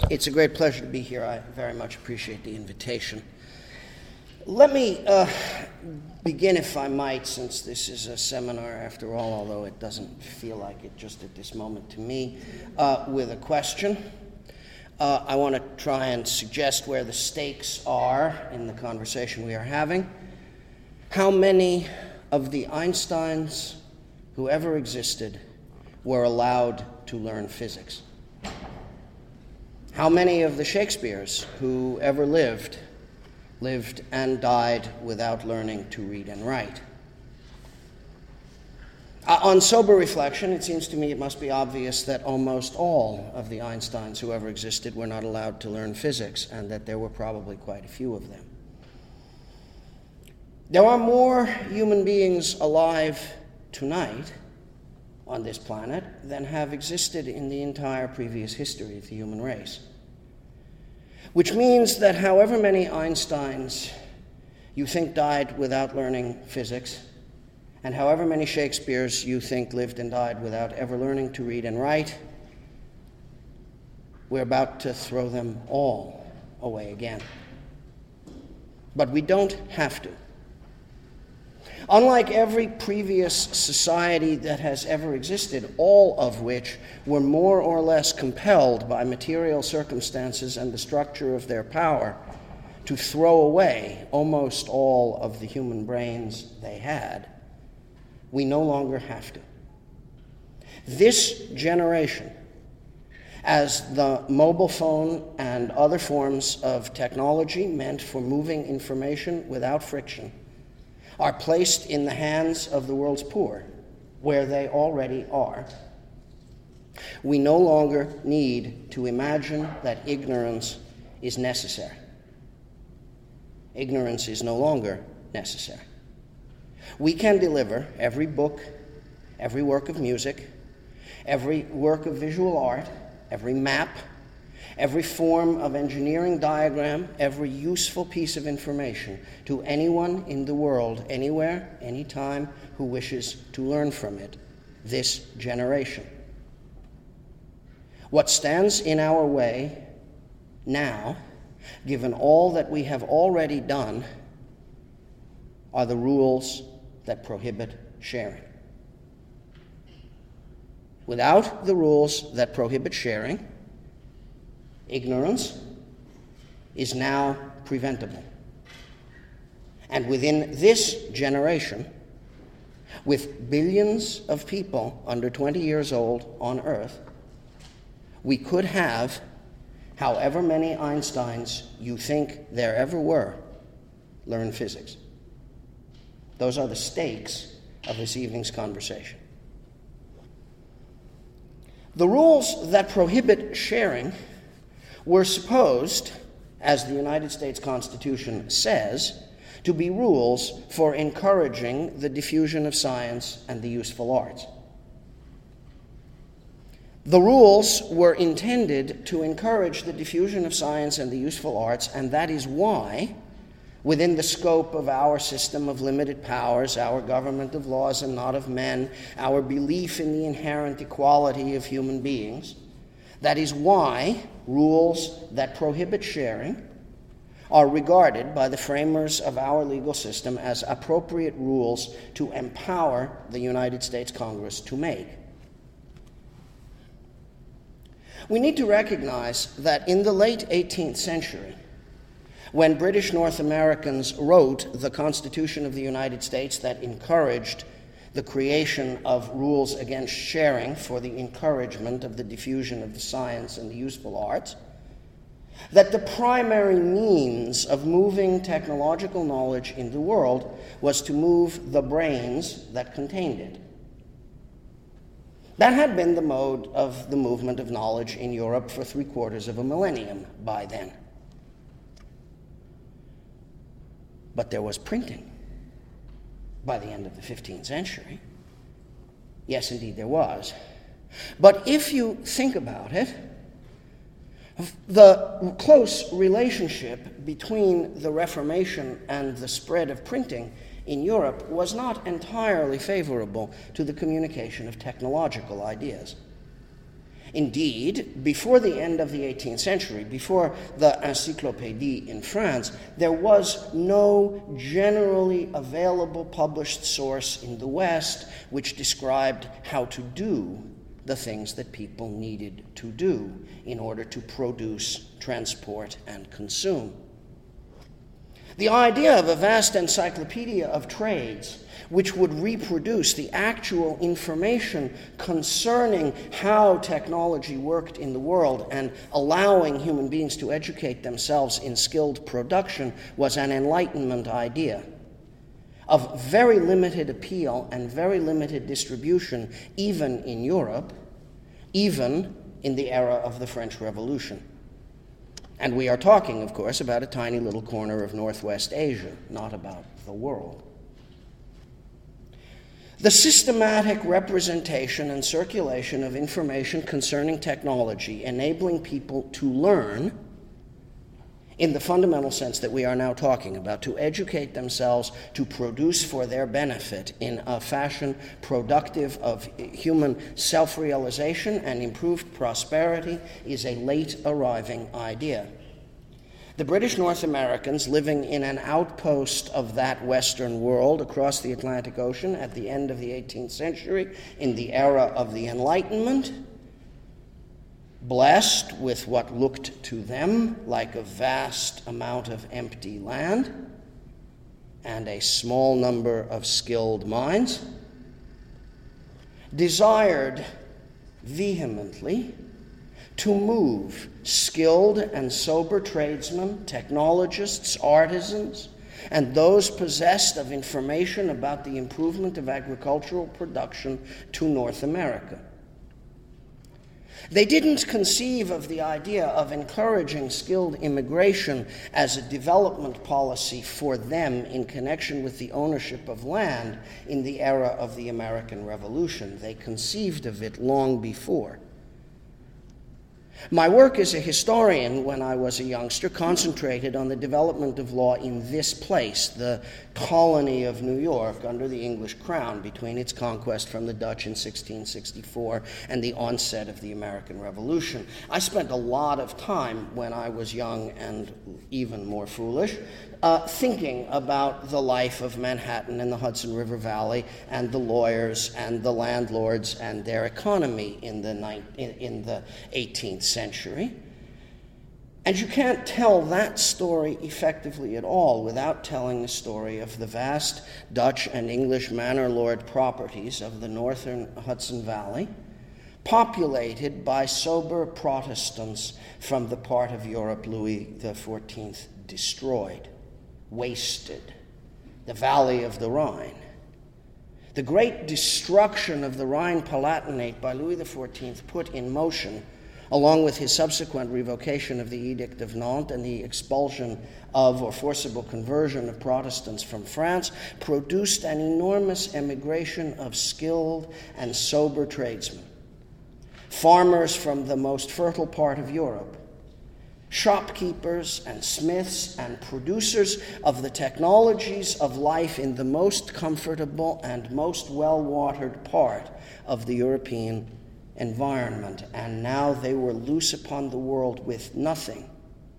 It's a great pleasure to be here. I very much appreciate the invitation. Let me begin, if I might, since this is a seminar after all, although it doesn't feel like it just at this moment to me, with a question. I want to try and suggest where the stakes are in the conversation we are having. How many of the Einsteins who ever existed were allowed to learn physics? How many of the Shakespeares who ever lived and died without learning to read and write? On sober reflection, it seems to me it must be obvious that almost all of the Einsteins who ever existed were not allowed to learn physics, and that there were probably quite a few of them. There are more human beings alive tonight on this planet than have existed in the entire previous history of the human race. Which means that however many Einsteins you think died without learning physics, and however many Shakespeares you think lived and died without ever learning to read and write, we're about to throw them all away again. But we don't have to. Unlike every previous society that has ever existed, all of which were more or less compelled by material circumstances and the structure of their power to throw away almost all of the human brains they had, we no longer have to. This generation, as the mobile phone and other forms of technology meant for moving information without friction, are placed in the hands of the world's poor, where they already are, we no longer need to imagine that ignorance is necessary. Ignorance is no longer necessary. We can deliver every book, every work of music, every work of visual art, every map, every form of engineering diagram, every useful piece of information to anyone in the world, anywhere, anytime, who wishes to learn from it, this generation. What stands in our way now, given all that we have already done, are the rules that prohibit sharing. Without the rules that prohibit sharing, ignorance is now preventable. And within this generation, with billions of people under 20 years old on Earth, we could have however many Einsteins you think there ever were learn physics. Those are the stakes of this evening's conversation. The rules that prohibit sharing were supposed, as the United States Constitution says, to be rules for encouraging the diffusion of science and the useful arts. The rules were intended to encourage the diffusion of science and the useful arts, and that is why, within the scope of our system of limited powers, our government of laws and not of men, our belief in the inherent equality of human beings, that is why rules that prohibit sharing are regarded by the framers of our legal system as appropriate rules to empower the United States Congress to make. We need to recognize that in the late 18th century, when British North Americans wrote the Constitution of the United States that encouraged the creation of rules against sharing for the encouragement of the diffusion of the science and the useful arts, that the primary means of moving technological knowledge in the world was to move the brains that contained it. That had been the mode of the movement of knowledge in Europe for 3/4 of a millennium by then. But there was printing by the end of the 15th century. Yes, indeed, there was. But if you think about it, the close relationship between the Reformation and the spread of printing in Europe was not entirely favorable to the communication of technological ideas. Indeed, before the end of the 18th century, before the Encyclopédie in France, there was no generally available published source in the West which described how to do the things that people needed to do in order to produce, transport, and consume. The idea of a vast encyclopedia of trades which would reproduce the actual information concerning how technology worked in the world and allowing human beings to educate themselves in skilled production was an Enlightenment idea of very limited appeal and very limited distribution, even in Europe, even in the era of the French Revolution. And we are talking, of course, about a tiny little corner of Northwest Asia, not about the world. The systematic representation and circulation of information concerning technology, enabling people to learn in the fundamental sense that we are now talking about, to educate themselves, to produce for their benefit in a fashion productive of human self-realization and improved prosperity, is a late arriving idea. The British North Americans, living in an outpost of that Western world across the Atlantic Ocean at the end of the 18th century, in the era of the Enlightenment, blessed with what looked to them like a vast amount of empty land and a small number of skilled minds, desired vehemently to move skilled and sober tradesmen, technologists, artisans, and those possessed of information about the improvement of agricultural production to North America. They didn't conceive of the idea of encouraging skilled immigration as a development policy for them in connection with the ownership of land in the era of the American Revolution. They conceived of it long before. My work as a historian when I was a youngster concentrated on the development of law in this place, the colony of New York under the English crown between its conquest from the Dutch in 1664 and the onset of the American Revolution. I spent a lot of time when I was young and even more foolish thinking about the life of Manhattan and the Hudson River Valley and the lawyers and the landlords and their economy in the 18th century. And you can't tell that story effectively at all without telling the story of the vast Dutch and English manor lord properties of the northern Hudson Valley, populated by sober Protestants from the part of Europe Louis XIV destroyed, wasted, the valley of the Rhine. The great destruction of the Rhine Palatinate by Louis XIV put in motion, along with his subsequent revocation of the Edict of Nantes and the expulsion of or forcible conversion of Protestants from France, produced an enormous emigration of skilled and sober tradesmen, farmers from the most fertile part of Europe, shopkeepers and smiths and producers of the technologies of life in the most comfortable and most well-watered part of the European environment. And now they were loose upon the world with nothing.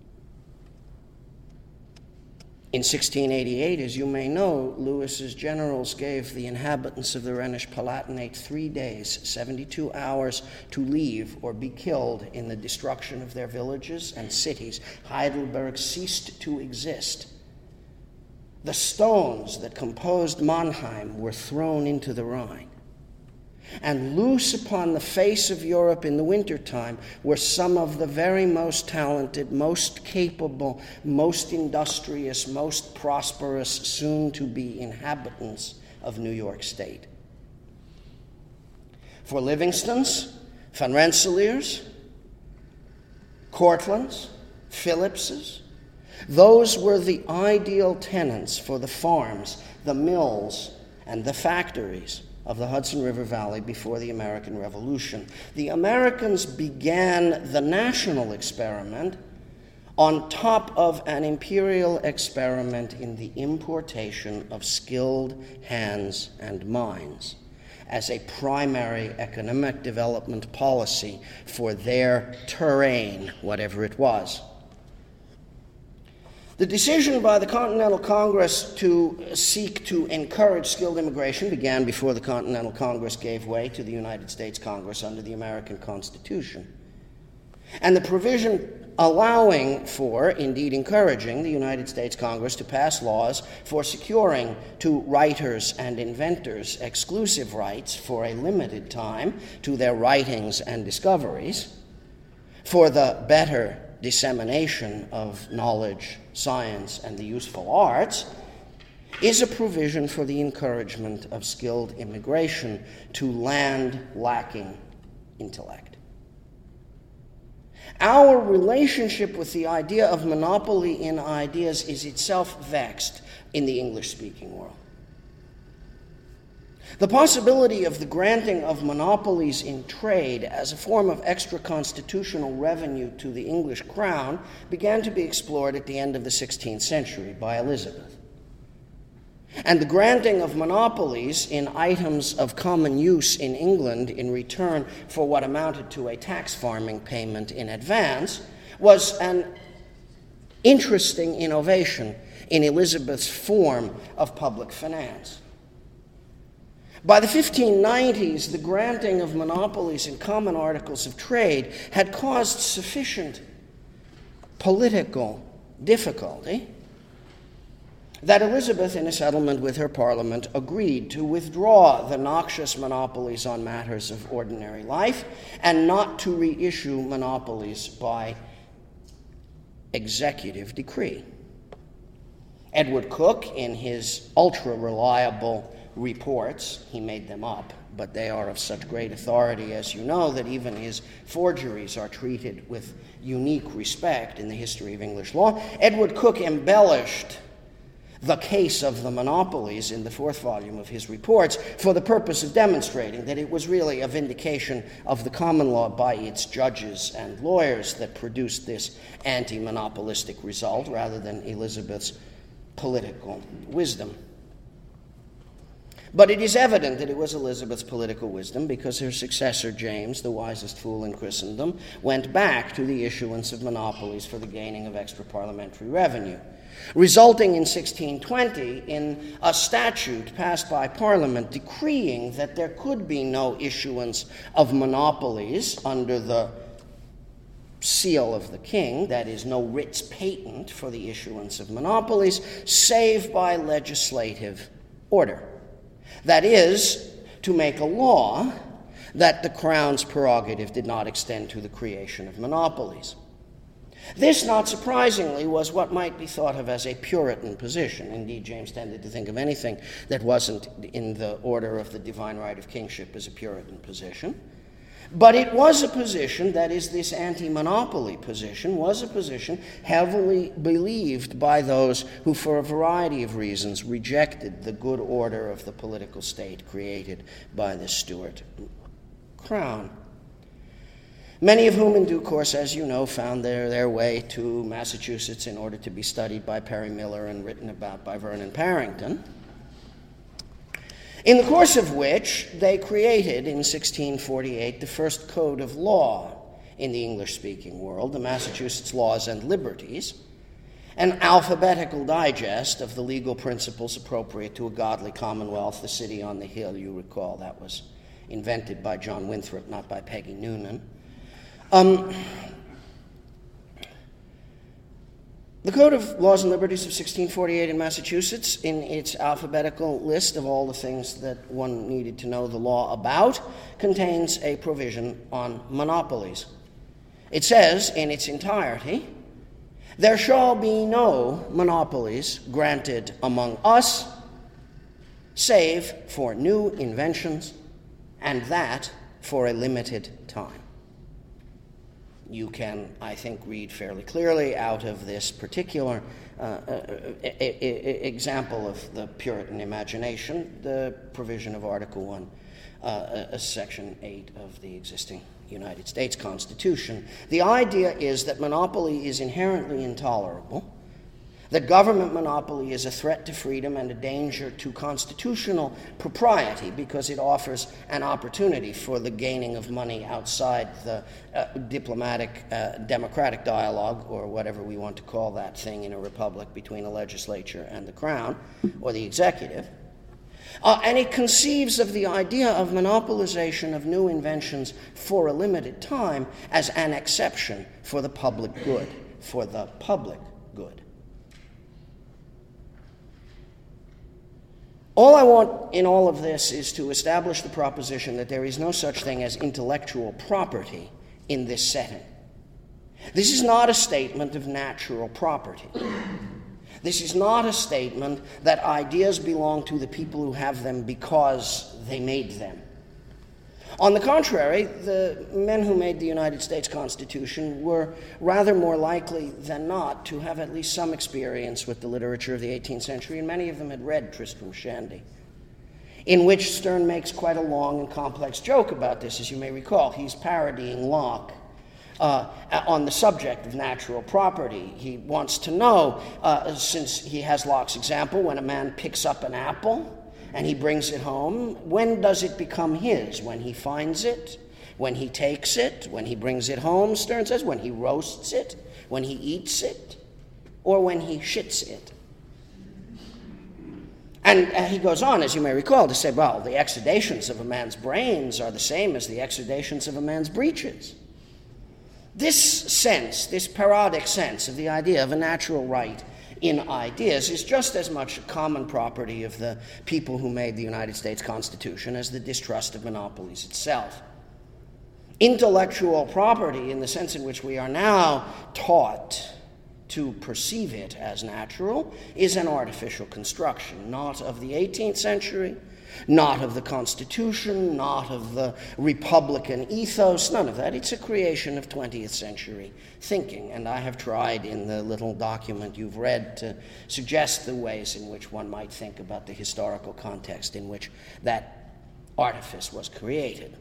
In 1688, as you may know, Louis's generals gave the inhabitants of the Rhenish Palatinate 3 days, 72 hours, to leave or be killed in the destruction of their villages and cities. Heidelberg ceased to exist. The stones that composed Mannheim were thrown into the Rhine. And loose upon the face of Europe in the wintertime were some of the very most talented, most capable, most industrious, most prosperous soon-to-be inhabitants of New York State. For Livingstons, Van Rensselaers, Cortlands, Phillipses, those were the ideal tenants for the farms, the mills, and the factories of the Hudson River Valley before the American Revolution. The Americans began the national experiment on top of an imperial experiment in the importation of skilled hands and minds. as a primary economic development policy for their terrain, whatever it was. The decision by the Continental Congress to seek to encourage skilled immigration began before the Continental Congress gave way to the United States Congress under the American Constitution. And the provision allowing for, indeed encouraging, the United States Congress to pass laws for securing to writers and inventors exclusive rights for a limited time to their writings and discoveries, for the better dissemination of knowledge, science, and the useful arts, is a provision for the encouragement of skilled immigration to land lacking intellect. Our relationship with the idea of monopoly in ideas is itself vexed in the English-speaking world. The possibility of the granting of monopolies in trade as a form of extra-constitutional revenue to the English crown began to be explored at the end of the 16th century by Elizabeth. And the granting of monopolies in items of common use in England in return for what amounted to a tax farming payment in advance was an interesting innovation in Elizabeth's form of public finance. By the 1590s, the granting of monopolies in common articles of trade had caused sufficient political difficulty that Elizabeth, in a settlement with her Parliament, agreed to withdraw the noxious monopolies on matters of ordinary life and not to reissue monopolies by executive decree. Edward Coke, in his ultra-reliable reports, he made them up, but they are of such great authority, as you know, that even his forgeries are treated with unique respect in the history of English law. Edward Coke embellished the case of the monopolies in the fourth volume of his reports for the purpose of demonstrating that it was really a vindication of the common law by its judges and lawyers that produced this anti-monopolistic result rather than Elizabeth's political wisdom. But it is evident that it was Elizabeth's political wisdom because her successor, James, the wisest fool in Christendom, went back to the issuance of monopolies for the gaining of extra parliamentary revenue, resulting in 1620 in a statute passed by Parliament decreeing that there could be no issuance of monopolies under the seal of the king, that is, no writs patent for the issuance of monopolies, save by legislative order. That is, to make a law that the Crown's prerogative did not extend to the creation of monopolies. This, not surprisingly, was what might be thought of as a Puritan position. Indeed, James tended to think of anything that wasn't in the order of the divine right of kingship as a Puritan position. But it was a position, that is, this anti-monopoly position, was a position heavily believed by those who, for a variety of reasons, rejected the good order of the political state created by the Stuart crown. Many of whom, in due course, as you know, found their way to Massachusetts in order to be studied by Perry Miller and written about by Vernon Parrington, in the course of which they created, in 1648, the first code of law in the English-speaking world, the Massachusetts Laws and Liberties, an alphabetical digest of the legal principles appropriate to a godly commonwealth, the city on the hill, you recall, that was invented by John Winthrop, not by Peggy Noonan. The Code of Laws and Liberties of 1648 in Massachusetts, in its alphabetical list of all the things that one needed to know the law about, contains a provision on monopolies. It says, in its entirety, "There shall be no monopolies granted among us, save for new inventions, and that for a limited time." You can, I think, read fairly clearly out of this particular example of the Puritan imagination the provision of Article 1, Section 8 of the existing United States Constitution. The idea is that monopoly is inherently intolerable, That government monopoly is a threat to freedom and a danger to constitutional propriety because it offers an opportunity for the gaining of money outside the democratic dialogue, or whatever we want to call that thing in a republic between a legislature and the crown, or the executive. And it conceives of the idea of monopolization of new inventions for a limited time as an exception for the public good, for the public good. All I want in all of this is to establish the proposition that there is no such thing as intellectual property in this setting. This is not a statement of natural property. This is not a statement that ideas belong to the people who have them because they made them. On the contrary, the men who made the United States Constitution were rather more likely than not to have at least some experience with the literature of the 18th century, and many of them had read Tristram Shandy, in which Sterne makes quite a long and complex joke about this, as you may recall. He's parodying Locke on the subject of natural property. He wants to know, since he has Locke's example, when a man picks up an apple and he brings it home, when does it become his? When he finds it? When he takes it? When he brings it home, Sterne says? When he roasts it? When he eats it? Or when he shits it? And he goes on, as you may recall, to say, well, the exudations of a man's brains are the same as the exudations of a man's breeches. This sense, this parodic sense of the idea of a natural right in ideas is just as much a common property of the people who made the United States Constitution as the distrust of monopolies itself. Intellectual property, in the sense in which we are now taught to perceive it as natural, is an artificial construction, not of the 18th century, not of the Constitution, not of the Republican ethos, none of that. It's a creation of 20th century thinking, and I have tried in the little document you've read to suggest the ways in which one might think about the historical context in which that artifice was created.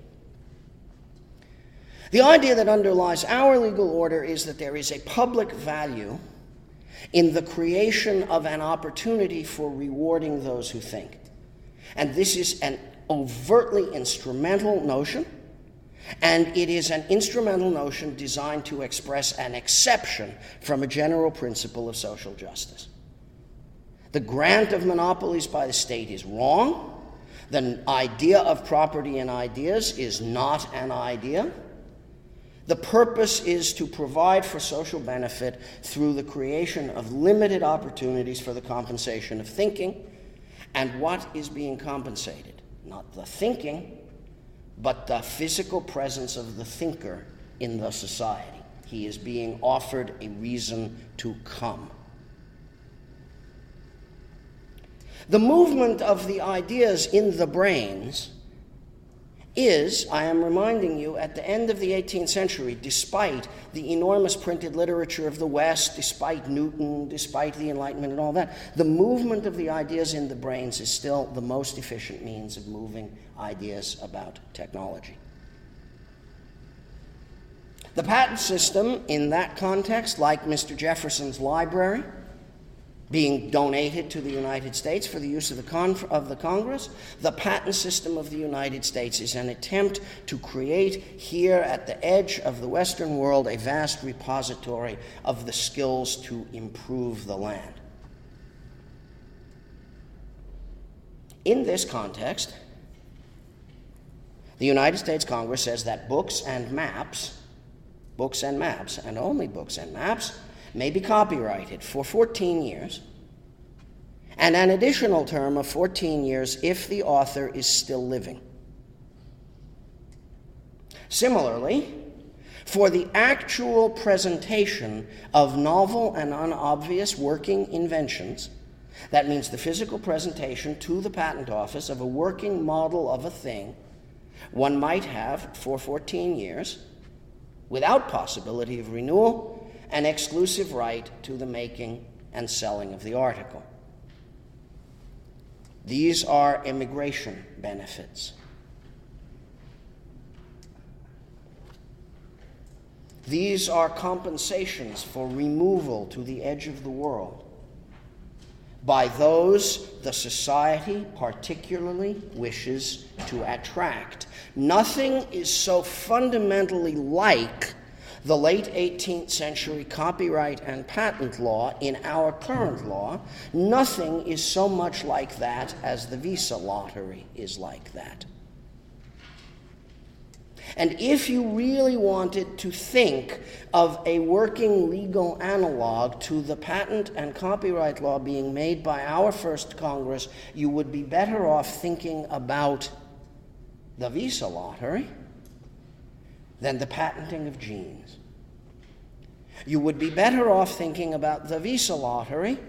The idea that underlies our legal order is that there is a public value in the creation of an opportunity for rewarding those who think. And this is an overtly instrumental notion, and it is an instrumental notion designed to express an exception from a general principle of social justice. The grant of monopolies by the state is wrong. The idea of property in ideas is not an idea. The purpose is to provide for social benefit through the creation of limited opportunities for the compensation of thinking. And what is being compensated? Not the thinking, but the physical presence of the thinker in the society. He is being offered a reason to come. The movement of the ideas in the brains is, I am reminding you, at the end of the 18th century, despite the enormous printed literature of the West, despite Newton, despite the Enlightenment and all that, the movement of the ideas in the brains is still the most efficient means of moving ideas about technology. The patent system, in that context, like Mr. Jefferson's library, being donated to the United States for the use of the Congress, the patent system of the United States is an attempt to create here at the edge of the Western world a vast repository of the skills to improve the land. In this context, the United States Congress says that books and maps, and only books and maps, may be copyrighted for 14 years, and an additional term of 14 years if the author is still living. Similarly, for the actual presentation of novel and unobvious working inventions, that means the physical presentation to the patent office of a working model of a thing, one might have, for 14 years, without possibility of renewal, an exclusive right to the making and selling of the article. These are immigration benefits. These are compensations for removal to the edge of the world by those the society particularly wishes to attract. Nothing is so fundamentally like the late 18th century copyright and patent law in our current law. Nothing is so much like that as the Visa lottery is like that. And if you really wanted to think of a working legal analog to the patent and copyright law being made by our first Congress, you would be better off thinking about the Visa lottery than the patenting of genes. You would be better off thinking about the Visa lottery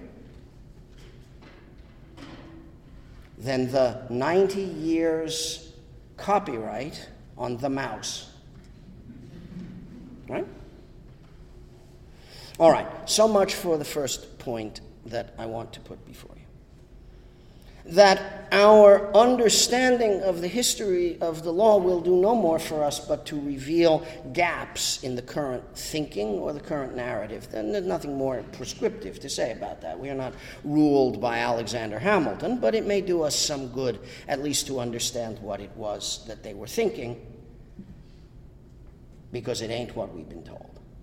than the 90 years copyright on the mouse. Right? All right, so much for the first point that I want to put before you. That our understanding of the history of the law will do no more for us but to reveal gaps in the current thinking or the current narrative. Then there's nothing more prescriptive to say about that. We are not ruled by Alexander Hamilton, but it may do us some good at least to understand what it was that they were thinking, because it ain't what we've been told.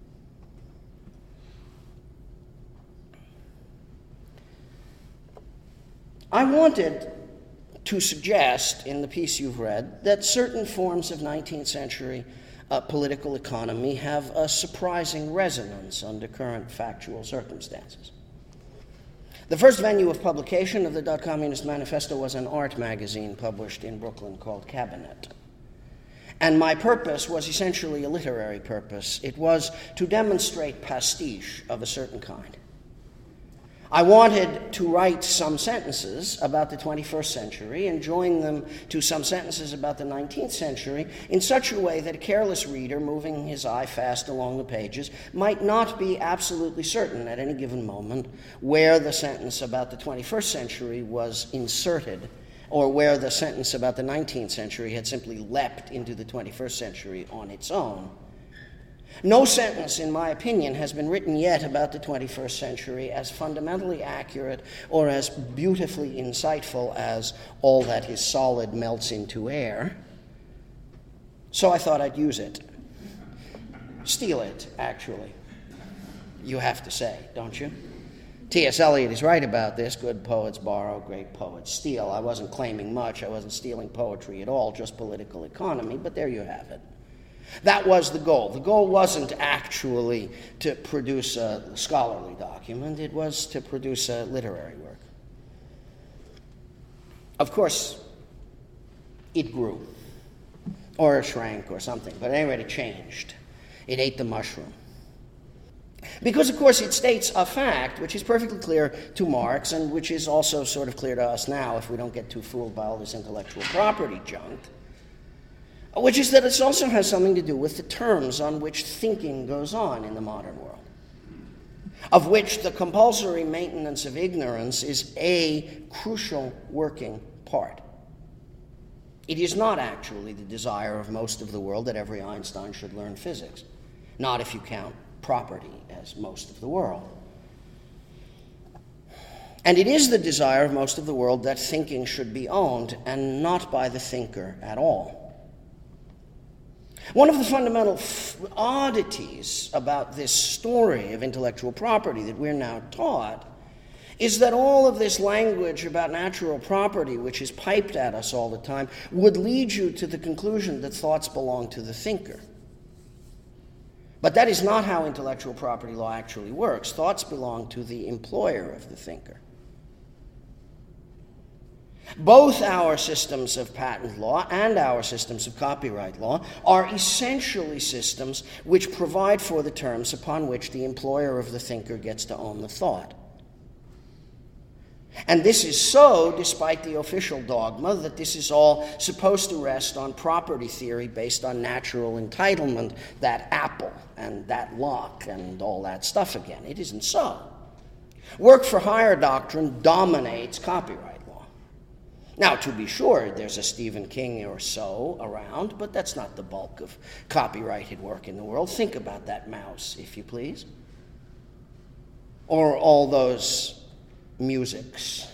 I wanted to suggest in the piece you've read that certain forms of 19th century political economy have a surprising resonance under current factual circumstances. The first venue of publication of the Dot Communist Manifesto was an art magazine published in Brooklyn called Cabinet. And my purpose was essentially a literary purpose. It was to demonstrate pastiche of a certain kind. I wanted to write some sentences about the 21st century and join them to some sentences about the 19th century in such a way that a careless reader, moving his eye fast along the pages, might not be absolutely certain at any given moment where the sentence about the 21st century was inserted, or where the sentence about the 19th century had simply leapt into the 21st century on its own. No sentence, in my opinion, has been written yet about the 21st century as fundamentally accurate or as beautifully insightful as "all that is solid melts into air." So I thought I'd use it. Steal it, actually. You have to say, don't you? T.S. Eliot is right about this. Good poets borrow, great poets steal. I wasn't claiming much. I wasn't stealing poetry at all, just political economy, but there you have it. That was the goal. The goal wasn't actually to produce a scholarly document. It was to produce a literary work. Of course, it grew, or shrank, or something, but at any rate, it changed. It ate the mushroom. Because, of course, it states a fact which is perfectly clear to Marx and which is also sort of clear to us now if we don't get too fooled by all this intellectual property junk, which is that it also has something to do with the terms on which thinking goes on in the modern world, of which the compulsory maintenance of ignorance is a crucial working part. It is not actually the desire of most of the world that every Einstein should learn physics, not if you count property as most of the world. And it is the desire of most of the world that thinking should be owned and not by the thinker at all. One of the fundamental oddities about this story of intellectual property that we're now taught is that all of this language about natural property, which is piped at us all the time, would lead you to the conclusion that thoughts belong to the thinker. But that is not how intellectual property law actually works. Thoughts belong to the employer of the thinker. Both our systems of patent law and our systems of copyright law are essentially systems which provide for the terms upon which the employer of the thinker gets to own the thought. And this is so despite the official dogma that this is all supposed to rest on property theory based on natural entitlement, that apple and that lock and all that stuff again. It isn't so. Work for hire doctrine dominates copyright. Now, to be sure, there's a Stephen King or so around, but that's not the bulk of copyrighted work in the world. Think about that mouse, if you please. Or all those musics,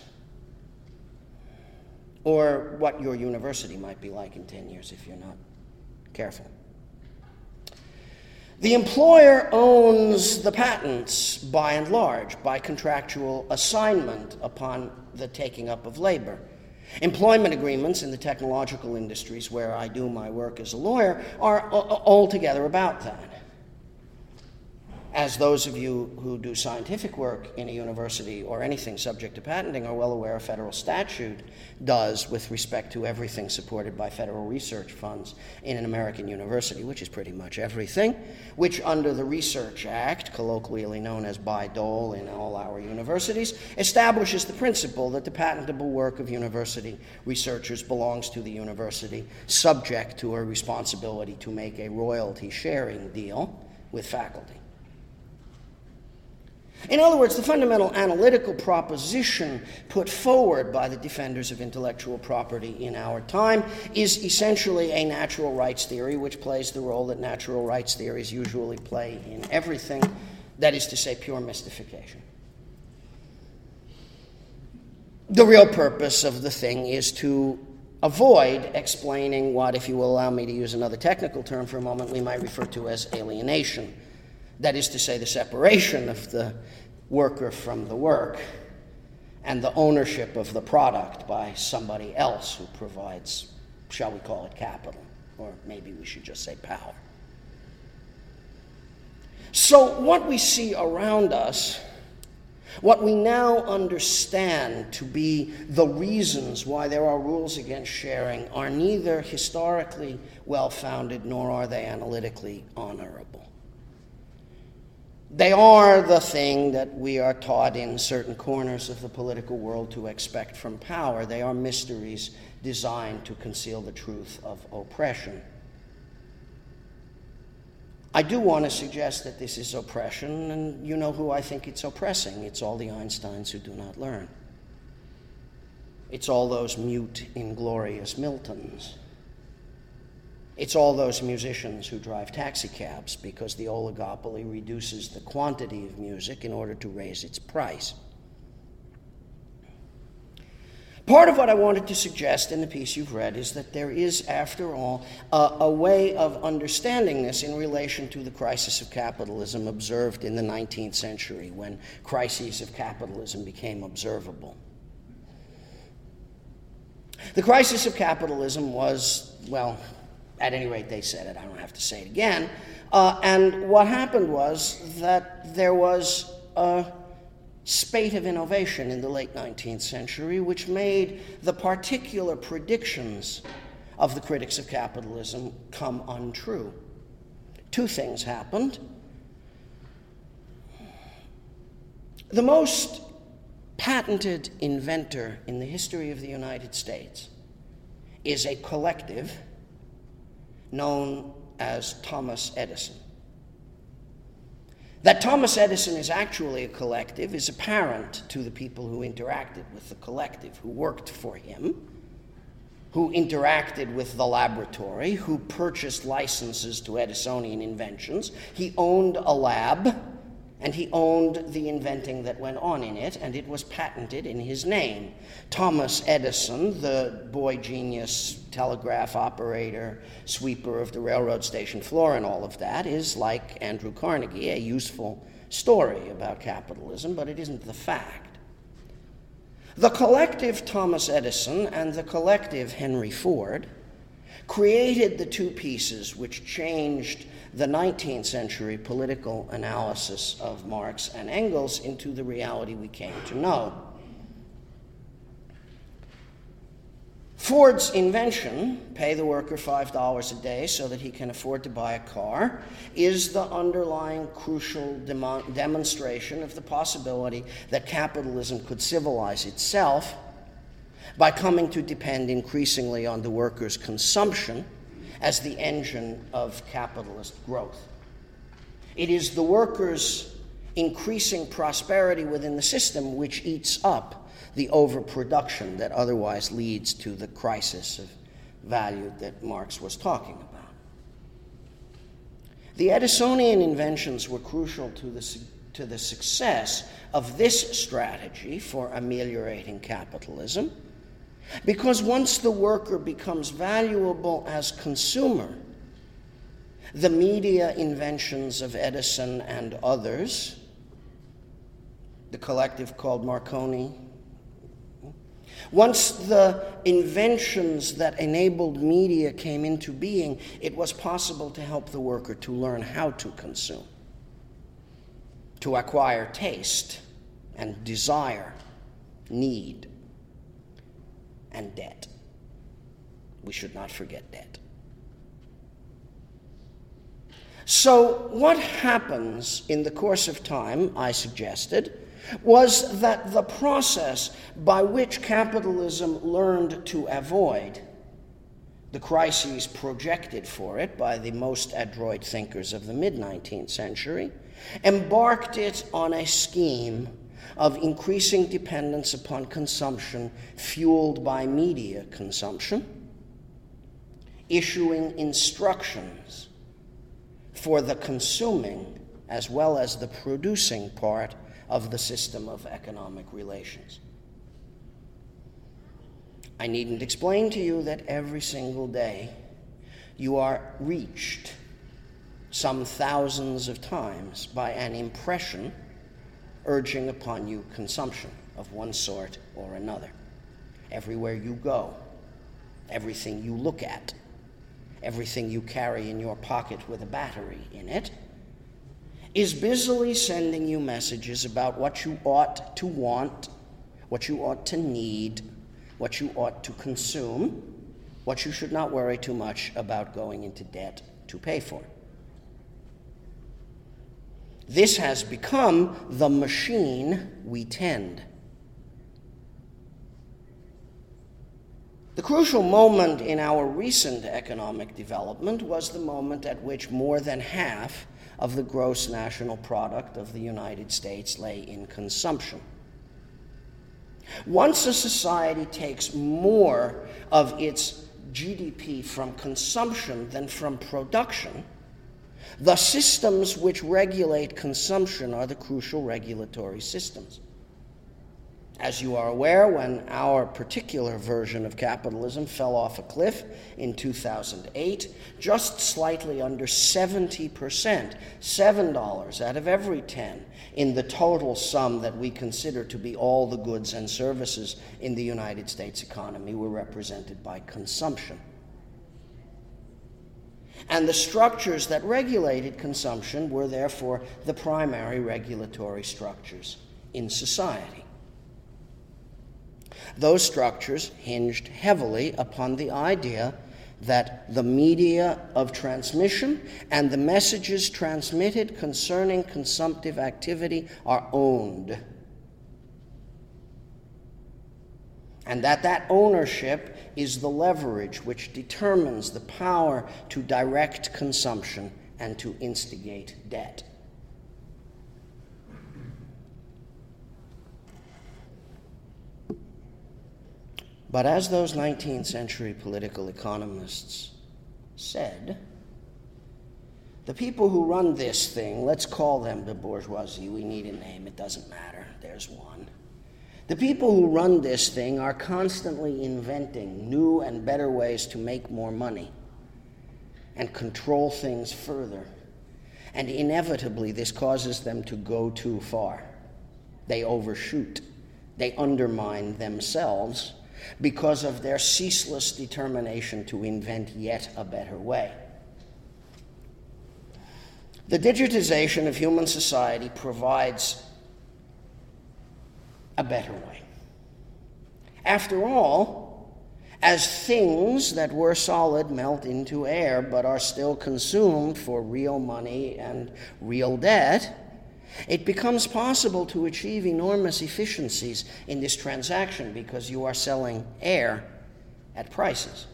or what your university might be like in 10 years if you're not careful. The employer owns the patents by and large by contractual assignment upon the taking up of labor. Employment agreements in the technological industries where I do my work as a lawyer are altogether about that. As those of you who do scientific work in a university or anything subject to patenting are well aware, a federal statute does with respect to everything supported by federal research funds in an American university, which is pretty much everything, which under the Research Act, colloquially known as Bayh-Dole in all our universities, establishes the principle that the patentable work of university researchers belongs to the university, subject to a responsibility to make a royalty-sharing deal with faculty. In other words, the fundamental analytical proposition put forward by the defenders of intellectual property in our time is essentially a natural rights theory, which plays the role that natural rights theories usually play in everything, that is to say, pure mystification. The real purpose of the thing is to avoid explaining what, if you will allow me to use another technical term for a moment, we might refer to as alienation. That is to say, the separation of the worker from the work and the ownership of the product by somebody else who provides, shall we call it, capital, or maybe we should just say power. So what we see around us, what we now understand to be the reasons why there are rules against sharing, are neither historically well-founded nor are they analytically honorable. They are the thing that we are taught in certain corners of the political world to expect from power. They are mysteries designed to conceal the truth of oppression. I do want to suggest that this is oppression, and you know who I think it's oppressing. It's all the Einsteins who do not learn. It's all those mute, inglorious Miltons. It's all those musicians who drive taxicabs because the oligopoly reduces the quantity of music in order to raise its price. Part of what I wanted to suggest in the piece you've read is that there is, after all, a way of understanding this in relation to the crisis of capitalism observed in the 19th century, when crises of capitalism became observable. The crisis of capitalism was, well, at any rate, they said it. I don't have to say it again. And what happened was that there was a spate of innovation in the late 19th century which made the particular predictions of the critics of capitalism come untrue. Two things happened. The most patented inventor in the history of the United States is a collective known as Thomas Edison. That Thomas Edison is actually a collective is apparent to the people who interacted with the collective, who worked for him, who interacted with the laboratory, who purchased licenses to Edisonian inventions. He owned a lab, and he owned the inventing that went on in it, and it was patented in his name. Thomas Edison, the boy genius, telegraph operator, sweeper of the railroad station floor and all of that, is, like Andrew Carnegie, a useful story about capitalism, but it isn't the fact. The collective Thomas Edison and the collective Henry Ford created the two pieces which changed the 19th century political analysis of Marx and Engels into the reality we came to know. Ford's invention, pay the worker $5 a day so that he can afford to buy a car, is the underlying crucial demonstration of the possibility that capitalism could civilize itself by coming to depend increasingly on the worker's consumption as the engine of capitalist growth. It is the workers' increasing prosperity within the system which eats up the overproduction that otherwise leads to the crisis of value that Marx was talking about. The Edisonian inventions were crucial to the to the success of this strategy for ameliorating capitalism, because once the worker becomes valuable as consumer, the media inventions of Edison and others, the collective called Marconi, once the inventions that enabled media came into being, it was possible to help the worker to learn how to consume, to acquire taste and desire, need, and debt. We should not forget debt. So what happens in the course of time, I suggested, was that the process by which capitalism learned to avoid the crises projected for it by the most adroit thinkers of the mid-19th century embarked it on a scheme of increasing dependence upon consumption fueled by media consumption, issuing instructions for the consuming as well as the producing part of the system of economic relations. I needn't explain to you that every single day you are reached some thousands of times by an impression urging upon you consumption of one sort or another. Everywhere you go, everything you look at, everything you carry in your pocket with a battery in it, is busily sending you messages about what you ought to want, what you ought to need, what you ought to consume, what you should not worry too much about going into debt to pay for. This has become the machine we tend. The crucial moment in our recent economic development was the moment at which more than half of the gross national product of the United States lay in consumption. Once a society takes more of its GDP from consumption than from production, the systems which regulate consumption are the crucial regulatory systems. As you are aware, when our particular version of capitalism fell off a cliff in 2008, just slightly under 70%, $7 out of every 10, in the total sum that we consider to be all the goods and services in the United States economy were represented by consumption. And the structures that regulated consumption were therefore the primary regulatory structures in society. Those structures hinged heavily upon the idea that the media of transmission and the messages transmitted concerning consumptive activity are owned, and that ownership is the leverage which determines the power to direct consumption and to instigate debt. But as those 19th century political economists said, the people who run this thing, let's call them the bourgeoisie, we need a name, it doesn't matter, there's one. The people who run this thing are constantly inventing new and better ways to make more money and control things further. And inevitably, this causes them to go too far. They overshoot. They undermine themselves because of their ceaseless determination to invent yet a better way. The digitization of human society provides a better way. After all, as things that were solid melt into air but are still consumed for real money and real debt, it becomes possible to achieve enormous efficiencies in this transaction because you are selling air at prices.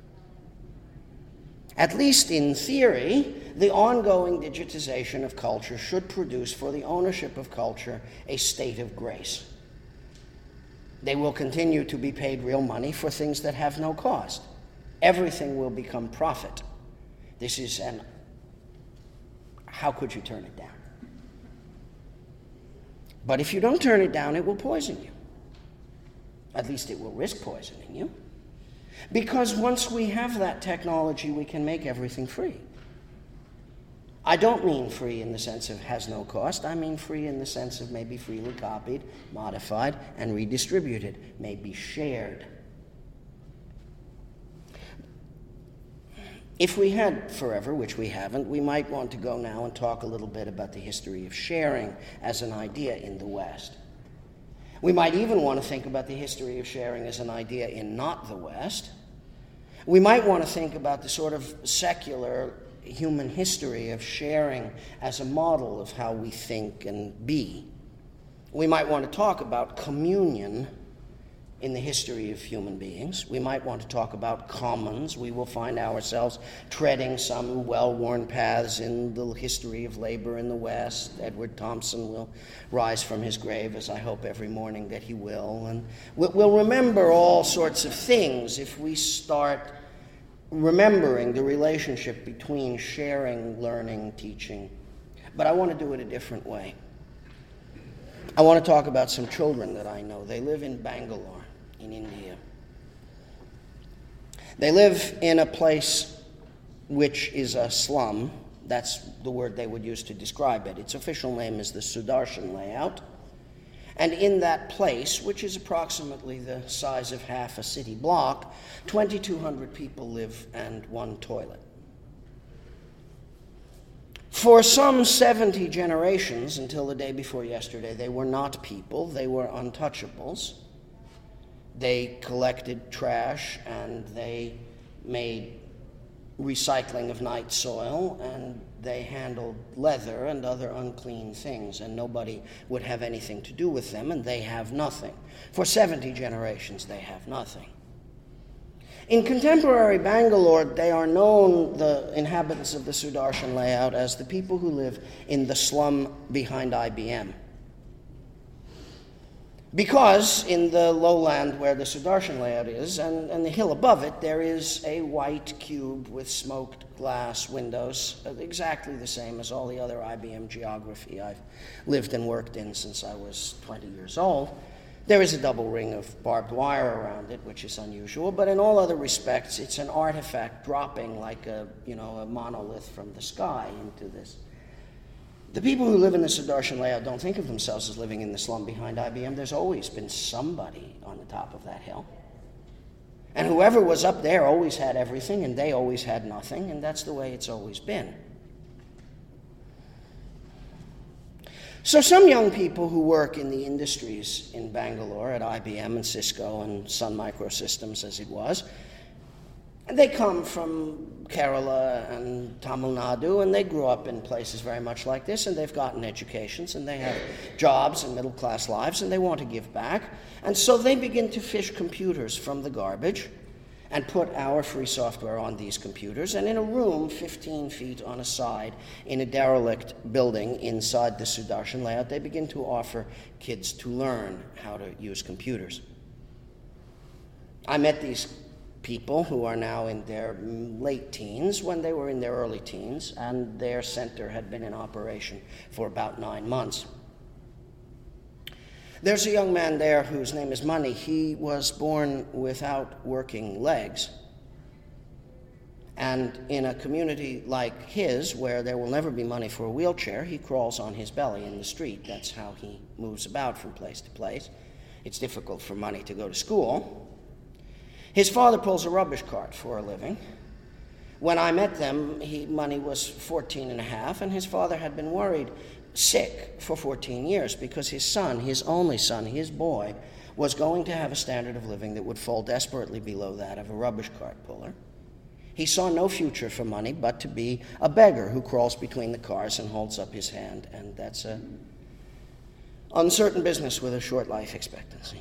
At least in theory, the ongoing digitization of culture should produce for the ownership of culture a state of grace. They will continue to be paid real money for things that have no cost. Everything will become profit. This is how could you turn it down? But if you don't turn it down, it will poison you. At least it will risk poisoning you. Because once we have that technology, we can make everything free. I don't mean free in the sense of has no cost. I mean free in the sense of maybe freely copied, modified, and redistributed, maybe shared. If we had forever, which we haven't, we might want to go now and talk a little bit about the history of sharing as an idea in the West. We might even want to think about the history of sharing as an idea in not the West. We might want to think about the sort of secular human history of sharing as a model of how we think and be. We might want to talk about communion in the history of human beings. We might want to talk about commons. We will find ourselves treading some well-worn paths in the history of labor in the West. Edward Thompson will rise from his grave, as I hope every morning that he will. And we'll remember all sorts of things if we start remembering the relationship between sharing, learning, teaching. But I want to do it a different way. I want to talk about some children that I know. They live in Bangalore, in India. They live in a place which is a slum. That's the word they would use to describe it. Its official name is the Sudarshan Layout. And in that place, which is approximately the size of half a city block, 2,200 people live and one toilet. For some 70 generations, until the day before yesterday, they were not people, they were untouchables. They collected trash and they made recycling of night soil, and they handled leather and other unclean things, and nobody would have anything to do with them, and they have nothing. For 70 generations, they have nothing. In contemporary Bangalore, they are known, the inhabitants of the Sudarshan Layout, as the people who live in the slum behind IBM. Because in the lowland where the Sudarshan Layout is, and the hill above it, there is a white cube with smoked glass windows, exactly the same as all the other IBM geography I've lived and worked in since I was 20 years old. There is a double ring of barbed wire around it, which is unusual, but in all other respects, it's an artifact dropping like a monolith from the sky into this. The people who live in the Sudarshan Layout don't think of themselves as living in the slum behind IBM. There's always been somebody on the top of that hill. And whoever was up there always had everything, and they always had nothing, and that's the way it's always been. So some young people who work in the industries in Bangalore at IBM and Cisco and Sun Microsystems, as it was, they come from Kerala and Tamil Nadu, and they grew up in places very much like this, and they've gotten educations, and they have jobs and middle-class lives, and they want to give back. And so they begin to fish computers from the garbage and put our free software on these computers. And in a room 15 feet on a side in a derelict building inside the Sudarshan Layout, they begin to offer kids to learn how to use computers. I met these people who are now in their late teens when they were in their early teens, and their center had been in operation for about 9 months. There's a young man there whose name is Mani. He was born without working legs. And in a community like his, where there will never be money for a wheelchair, he crawls on his belly in the street. That's how he moves about from place to place. It's difficult for Mani to go to school. His father pulls a rubbish cart for a living. When I met them, Mani was 14 and a half, and his father had been worried sick for 14 years because his son, his only son, his boy, was going to have a standard of living that would fall desperately below that of a rubbish cart puller. He saw no future for Mani but to be a beggar who crawls between the cars and holds up his hand, and that's an uncertain business with a short life expectancy.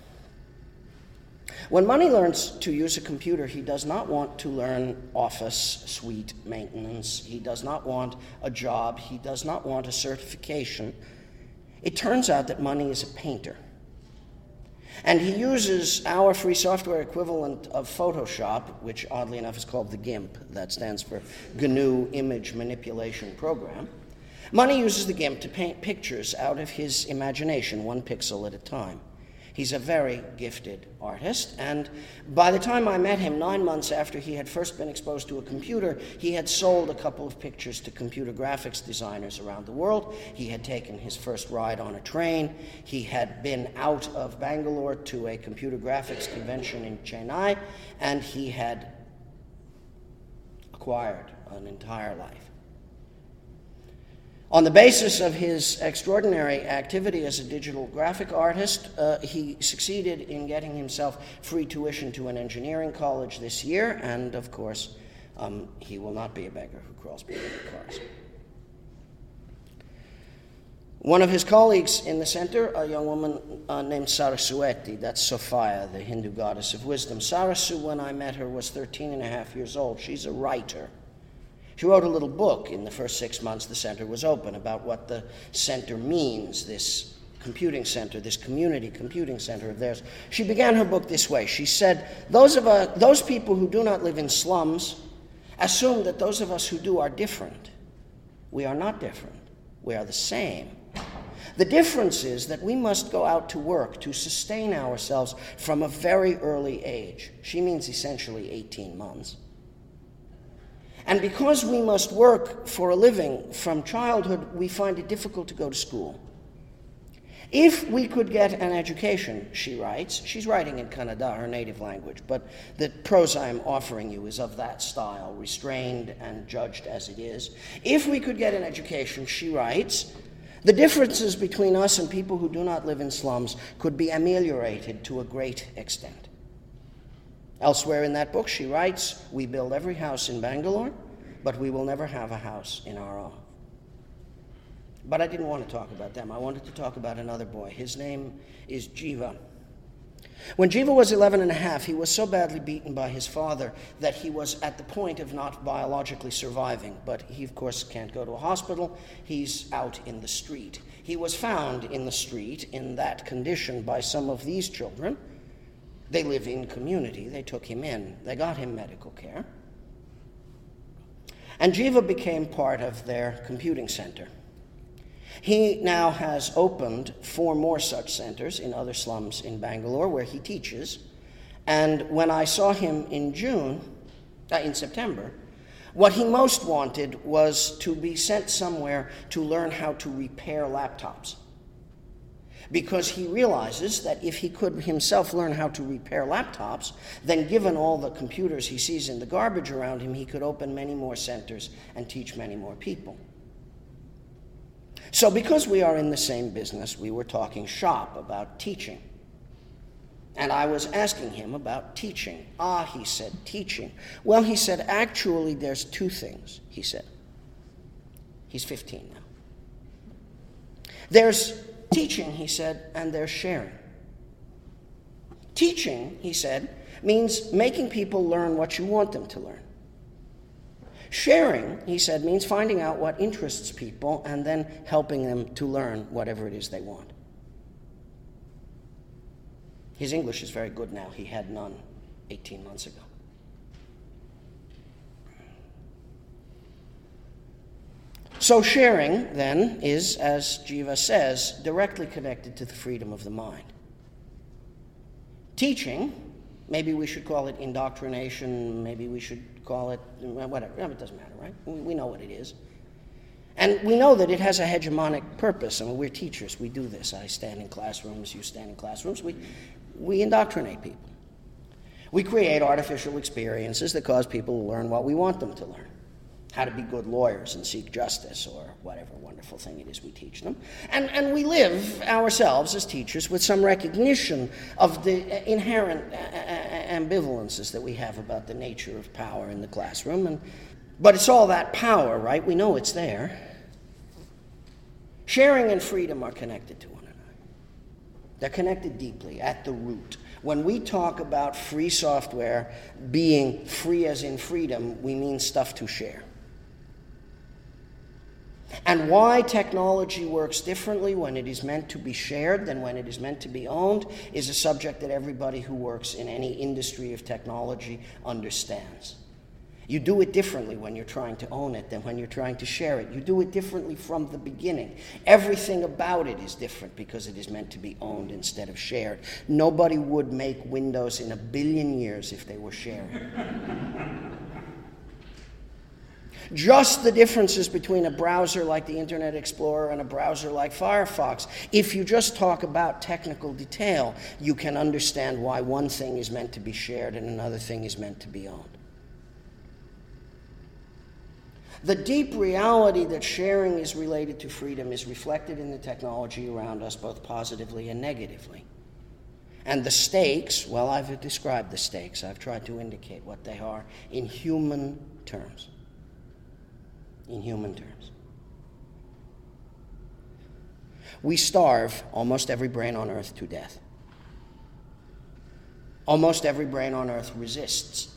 When Mani learns to use a computer, he does not want to learn office suite maintenance. He does not want a job. He does not want a certification. It turns out that Mani is a painter. And he uses our free software equivalent of Photoshop, which oddly enough is called the GIMP. That stands for GNU Image Manipulation Program. Money uses the GIMP to paint pictures out of his imagination, one pixel at a time. He's a very gifted artist, and by the time I met him, 9 months after he had first been exposed to a computer, he had sold a couple of pictures to computer graphics designers around the world. He had taken his first ride on a train. He had been out of Bangalore to a computer graphics convention in Chennai, and he had acquired an entire life. On the basis of his extraordinary activity as a digital graphic artist, he succeeded in getting himself free tuition to an engineering college this year, and of course, he will not be a beggar who crawls between the cars. One of his colleagues in the center, a young woman named Saraswati, that's Sophia, the Hindu goddess of wisdom. Sarasu, when I met her, was 13 and a half years old. She's a writer. She wrote a little book in the first 6 months the center was open about what the center means, this computing center, this community computing center of theirs. She began her book this way. She said, those people who do not live in slums assume that those of us who do are different. We are not different. We are the same. The difference is that we must go out to work to sustain ourselves from a very early age. She means essentially 18 months. And because we must work for a living from childhood, we find it difficult to go to school. If we could get an education, she writes, she's writing in Kannada, her native language, but the prose I am offering you is of that style, restrained and judged as it is. If we could get an education, she writes, the differences between us and people who do not live in slums could be ameliorated to a great extent. Elsewhere in that book, she writes, we build every house in Bangalore, but we will never have a house in our own. But I didn't want to talk about them. I wanted to talk about another boy. His name is Jiva. When Jiva was 11 and a half, he was so badly beaten by his father that he was at the point of not biologically surviving. But he, of course, can't go to a hospital. He's out in the street. He was found in the street in that condition by some of these children. They live in community. They took him in. They got him medical care. And Jiva became part of their computing center. He now has opened 4 more such centers in other slums in Bangalore where he teaches. And when I saw him in September, what he most wanted was to be sent somewhere to learn how to repair laptops. Because he realizes that if he could himself learn how to repair laptops, then given all the computers he sees in the garbage around him, he could open many more centers and teach many more people. So because we are in the same business, we were talking shop about teaching. And I was asking him about teaching. He said, teaching. Well, he said, actually, there's 2 things, he said. He's 15 now. There's teaching, he said, and there's sharing. Teaching, he said, means making people learn what you want them to learn. Sharing, he said, means finding out what interests people and then helping them to learn whatever it is they want. His English is very good now. He had none 18 months ago. So sharing, then, is, as Jiva says, directly connected to the freedom of the mind. Teaching, maybe we should call it indoctrination, maybe we should call it whatever. It doesn't matter, right? We know what it is. And we know that it has a hegemonic purpose. I mean, we're teachers. We do this. I stand in classrooms. You stand in classrooms. We indoctrinate people. We create artificial experiences that cause people to learn what we want them to learn. How to be good lawyers and seek justice, or whatever wonderful thing it is we teach them. And we live ourselves as teachers with some recognition of the inherent ambivalences that we have about the nature of power in the classroom. But it's all that power, right? We know it's there. Sharing and freedom are connected to one another. They're connected deeply at the root. When we talk about free software being free as in freedom, we mean stuff to share. And why technology works differently when it is meant to be shared than when it is meant to be owned is a subject that everybody who works in any industry of technology understands. You do it differently when you're trying to own it than when you're trying to share it. You do it differently from the beginning. Everything about it is different because it is meant to be owned instead of shared. Nobody would make Windows in 1 billion years if they were sharing. Just the differences between a browser like the Internet Explorer and a browser like Firefox. If you just talk about technical detail, you can understand why one thing is meant to be shared and another thing is meant to be owned. The deep reality that sharing is related to freedom is reflected in the technology around us, both positively and negatively. And the stakes, well, I've described the stakes. I've tried to indicate what they are in human terms. In human terms. We starve almost every brain on Earth to death. Almost every brain on Earth resists.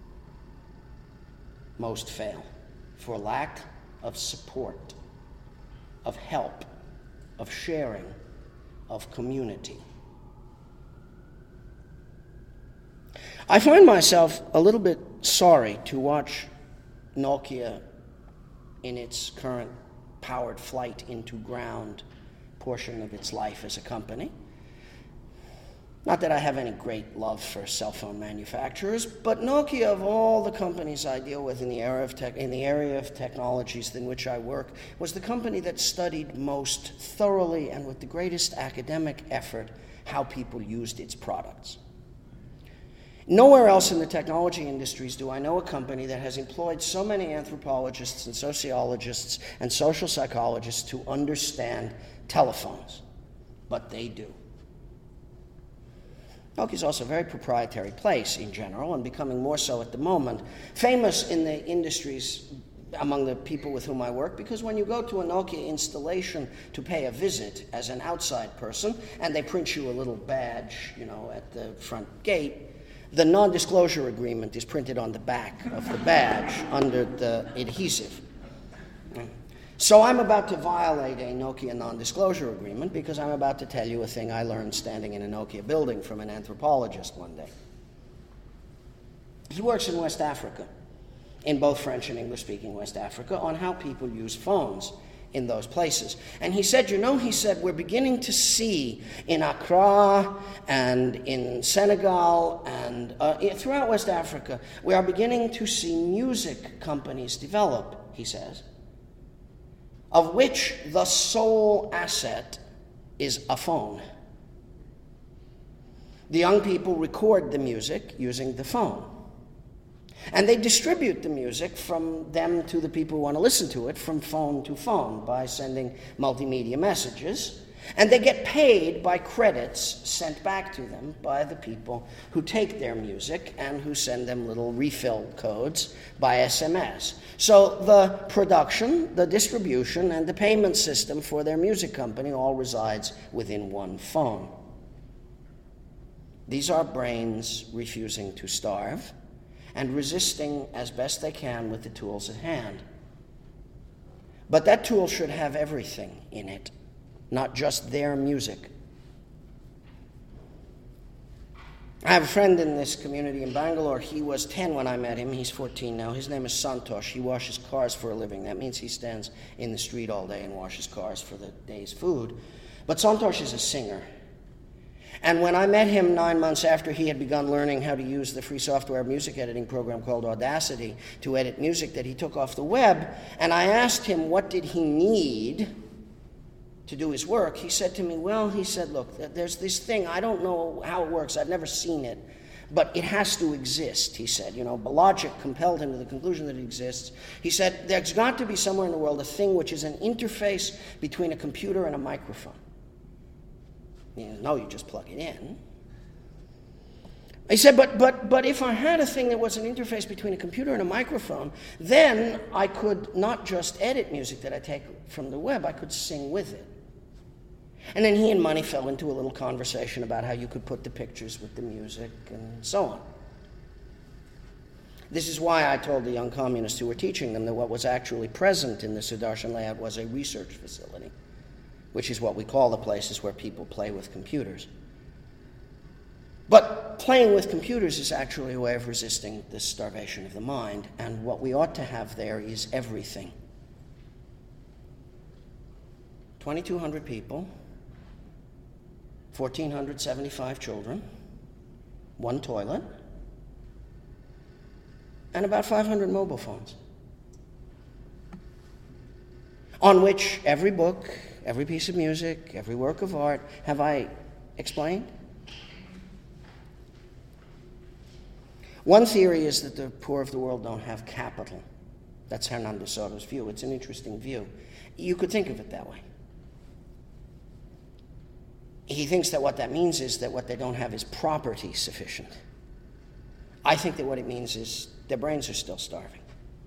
Most fail. For lack of support, of help, of sharing, of community. I find myself a little bit sorry to watch Nokia in its current powered flight into ground portion of its life as a company. Not that I have any great love for cell phone manufacturers, but Nokia, of all the companies I deal with in the area of technologies in which I work, was the company that studied most thoroughly and with the greatest academic effort how people used its products. Nowhere else in the technology industries do I know a company that has employed so many anthropologists and sociologists and social psychologists to understand telephones, but they do. Nokia is also a very proprietary place in general, and becoming more so at the moment. Famous in the industries among the people with whom I work, because when you go to a Nokia installation to pay a visit as an outside person, and they print you a little badge, at the front gate, the non-disclosure agreement is printed on the back of the badge under the adhesive. So I'm about to violate a Nokia non-disclosure agreement because I'm about to tell you a thing I learned standing in a Nokia building from an anthropologist one day. He works in West Africa, in both French and English-speaking West Africa, on how people use phones in those places. And he said, we're beginning to see in Accra and in Senegal and throughout West Africa, we are beginning to see music companies develop, he says, of which the sole asset is a phone. The young people record the music using the phone. And they distribute the music from them to the people who want to listen to it from phone to phone by sending multimedia messages. And they get paid by credits sent back to them by the people who take their music and who send them little refill codes by SMS. So the production, the distribution, and the payment system for their music company all resides within one phone. These are brains refusing to starve and resisting as best they can with the tools at hand. But that tool should have everything in it, not just their music. I have a friend in this community in Bangalore. He was 10 when I met him. He's 14 now. His name is Santosh. He washes cars for a living. That means he stands in the street all day and washes cars for the day's food. But Santosh is a singer. And when I met him 9 months after he had begun learning how to use the free software music editing program called Audacity to edit music that he took off the web, and I asked him what did he need to do his work, he said to me, look, there's this thing, I don't know how it works, I've never seen it, but it has to exist, he said. Logic compelled him to the conclusion that it exists. He said, there's got to be somewhere in the world a thing which is an interface between a computer and a microphone. You just plug it in. He said, but if I had a thing that was an interface between a computer and a microphone, then I could not just edit music that I take from the web, I could sing with it. And then he and Money fell into a little conversation about how you could put the pictures with the music and so on. This is why I told the young communists who were teaching them that what was actually present in the Sudarshan layout was a research facility, which is what we call the places where people play with computers. But playing with computers is actually a way of resisting this starvation of the mind, and what we ought to have there is everything. 2,200 people, 1,475 children, one toilet, and about 500 mobile phones, on which every book, every piece of music, every work of art, have I explained? One theory is that the poor of the world don't have capital. That's Hernando Soto's view. It's an interesting view. You could think of it that way. He thinks that what that means is that what they don't have is property sufficient. I think that what it means is their brains are still starving.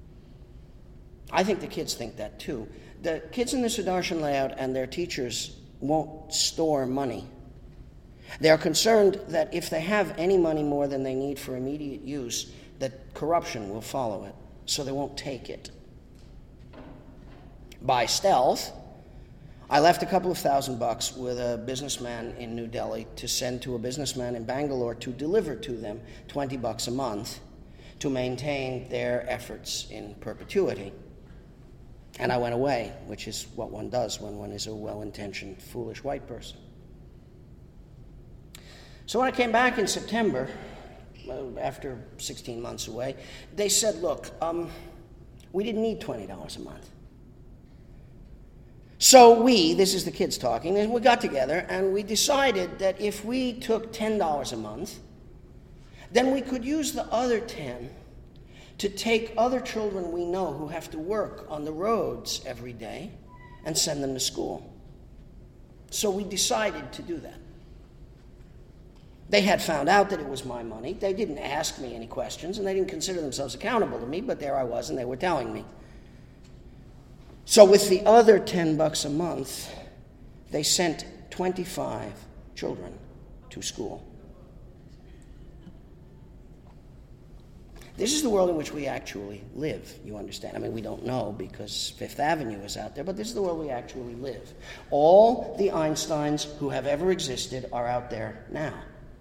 I think the kids think that too. The kids in the Sudarshan layout and their teachers won't store money. They are concerned that if they have any money more than they need for immediate use, that corruption will follow it, so they won't take it. By stealth, I left a couple of $1,000 with a businessman in New Delhi to send to a businessman in Bangalore to deliver to them $20 a month to maintain their efforts in perpetuity. And I went away, which is what one does when one is a well-intentioned, foolish white person. So when I came back in September, after 16 months away, they said, look, we didn't need $20 a month. So this is the kids talking, and we got together and we decided that if we took $10 a month, then we could use the other 10 to take other children we know who have to work on the roads every day and send them to school. So we decided to do that. They had found out that it was my money. They didn't ask me any questions, and they didn't consider themselves accountable to me, but there I was, and they were telling me. So with the other $10 a month, they sent 25 children to school. This is the world in which we actually live, you understand. I mean, we don't know because Fifth Avenue is out there, but this is the world we actually live. All the Einsteins who have ever existed are out there now.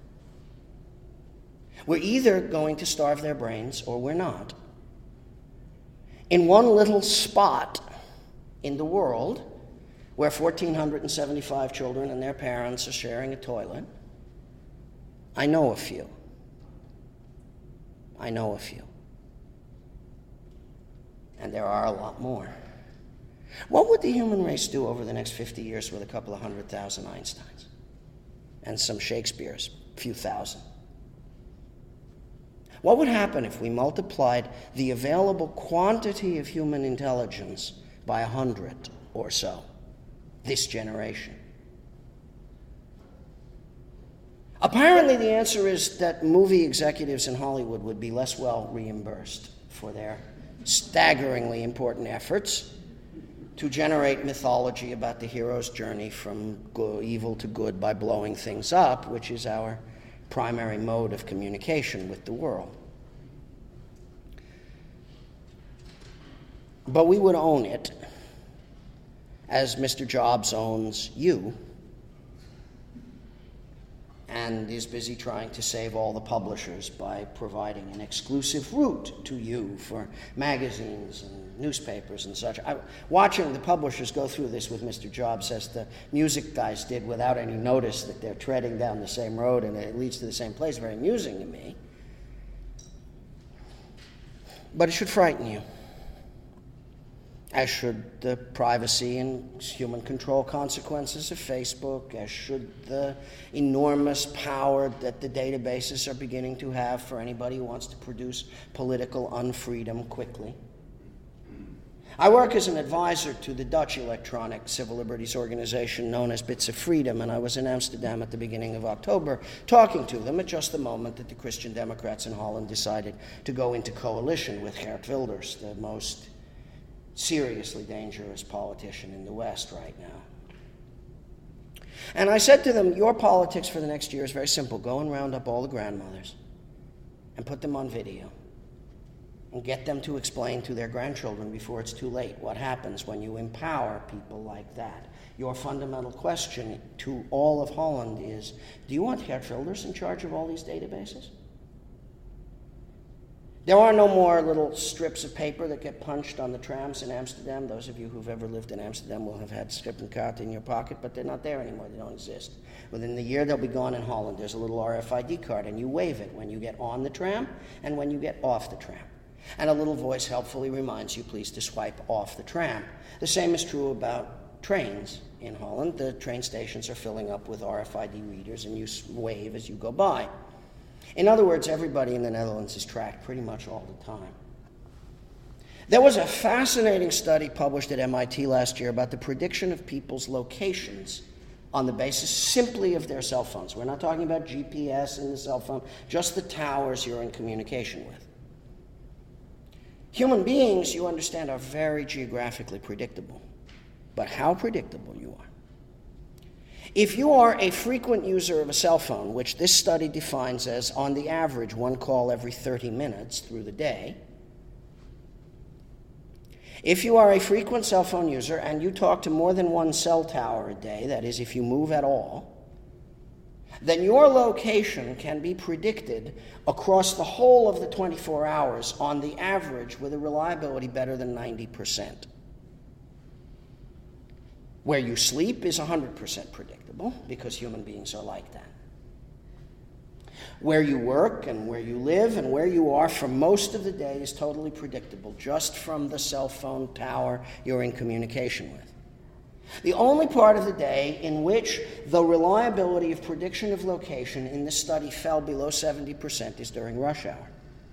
We're either going to starve their brains or we're not. In one little spot in the world where 1,475 children and their parents are sharing a toilet, I know a few. I know a few. And there are a lot more. What would the human race do over the next 50 years with a couple of 100,000 Einsteins and some Shakespeares, a few thousand? What would happen if we multiplied the available quantity of human intelligence by 100 or so this generation? Apparently the answer is that movie executives in Hollywood would be less well reimbursed for their staggeringly important efforts to generate mythology about the hero's journey from evil to good by blowing things up, which is our primary mode of communication with the world. But we would own it, as Mr. Jobs owns you, and is busy trying to save all the publishers by providing an exclusive route to you for magazines and newspapers and such. Watching the publishers go through this with Mr. Jobs, as the music guys did, without any notice that they're treading down the same road and it leads to the same place, very amusing to me. But it should frighten you, as should the privacy and human control consequences of Facebook, as should the enormous power that the databases are beginning to have for anybody who wants to produce political unfreedom quickly. I work as an advisor to the Dutch electronic civil liberties organization known as Bits of Freedom, and I was in Amsterdam at the beginning of October talking to them at just the moment that the Christian Democrats in Holland decided to go into coalition with Geert Wilders, the most seriously dangerous politician in the West right now. And I said to them, your politics for the next year is very simple. Go and round up all the grandmothers and put them on video and get them to explain to their grandchildren before it's too late what happens when you empower people like that. your fundamental question to all of Holland is, do you want Geert Wilders in charge of all these databases? There are no more little strips of paper that get punched on the trams in Amsterdam. Those of you who've ever lived in Amsterdam will have had strip and kaart in your pocket, but they're not there anymore. They don't exist. Within the year, they'll be gone in Holland. There's a little RFID card, and you wave it when you get on the tram and when you get off the tram. And a little voice helpfully reminds you, please, to swipe off the tram. The same is true about trains in Holland. The train stations are filling up with RFID readers, and you wave as you go by. In other words, everybody in the Netherlands is tracked pretty much all the time. There was a fascinating study published at MIT last year about the prediction of people's locations on the basis simply of their cell phones. We're not talking about GPS in the cell phone, just the towers you're in communication with. Human beings, you understand, are very geographically predictable. But how predictable you are. If you are a frequent user of a cell phone, which this study defines as, on the average, one call every 30 minutes through the day, if you are a frequent cell phone user and you talk to more than one cell tower a day, that is, if you move at all, then your location can be predicted across the whole of the 24 hours on the average with a reliability better than 90%. Where you sleep is 100% predictable, because human beings are like that. Where you work and where you live and where you are for most of the day is totally predictable, just from the cell phone tower you're in communication with. The only part of the day in which the reliability of prediction of location in this study fell below 70% is during rush hour.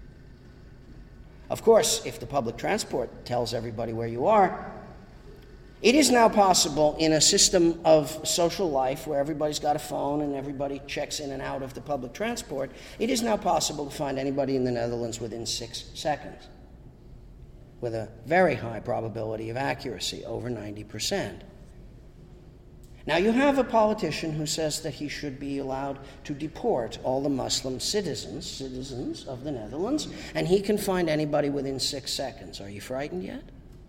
Of course, if the public transport tells everybody where you are, it is now possible in a system of social life where everybody's got a phone and everybody checks in and out of the public transport, it is now possible to find anybody in the Netherlands within 6 seconds, with a very high probability of accuracy, over 90%. Now, you have a politician who says that he should be allowed to deport all the Muslim citizens of the Netherlands, and he can find anybody within 6 seconds. Are you frightened yet?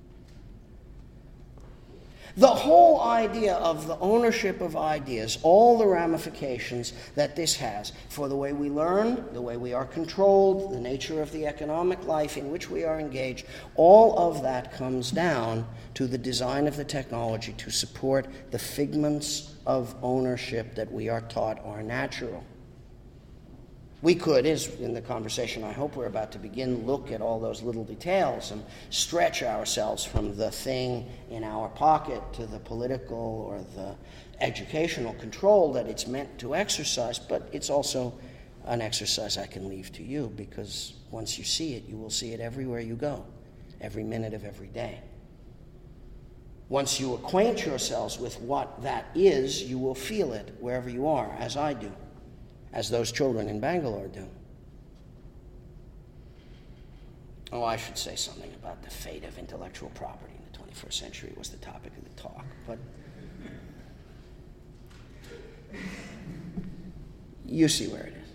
The whole idea of the ownership of ideas, all the ramifications that this has for the way we learn, the way we are controlled, the nature of the economic life in which we are engaged, all of that comes down to the design of the technology to support the figments of ownership that we are taught are natural. We could, as in the conversation I hope we're about to begin, look at all those little details and stretch ourselves from the thing in our pocket to the political or the educational control that it's meant to exercise, but it's also an exercise I can leave to you, because once you see it, you will see it everywhere you go, every minute of every day. Once you acquaint yourselves with what that is, you will feel it wherever you are, as I do, as those children in Bangalore do. Oh, I should say something about the fate of intellectual property in the 21st century was the topic of the talk, but you see where it is.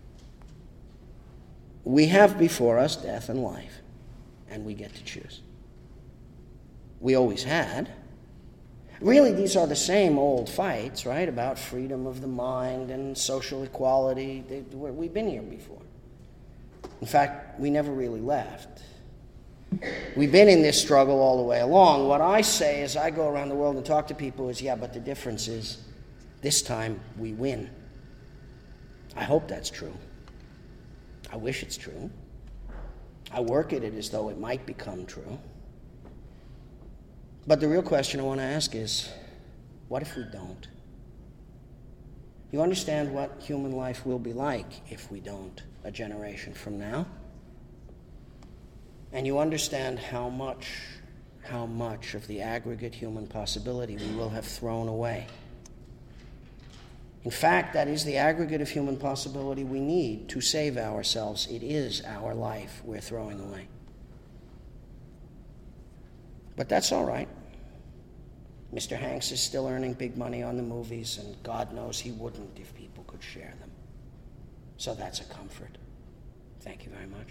We have before us death and life, and we get to choose. We always had. Really, these are the same old fights, right, about freedom of the mind and social equality. We've been here before. In fact, we never really left. We've been in this struggle all the way along. What I say as I go around the world and talk to people is, yeah, but the difference is this time we win. I hope that's true. I wish it's true. I work at it as though it might become true. But the real question I want to ask is, what if we don't? You understand what human life will be like if we don't, a generation from now? And you understand how much of the aggregate human possibility we will have thrown away. In fact, that is the aggregate of human possibility we need to save ourselves. It is our life we're throwing away. But that's all right. Mr. Hanks is still earning big money on the movies, and God knows he wouldn't if people could share them. So that's a comfort. Thank you very much.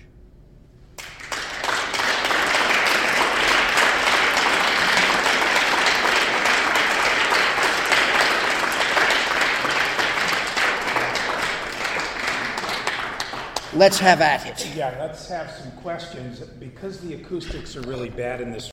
let's have at it. Yeah, let's have some questions. Because the acoustics are really bad in this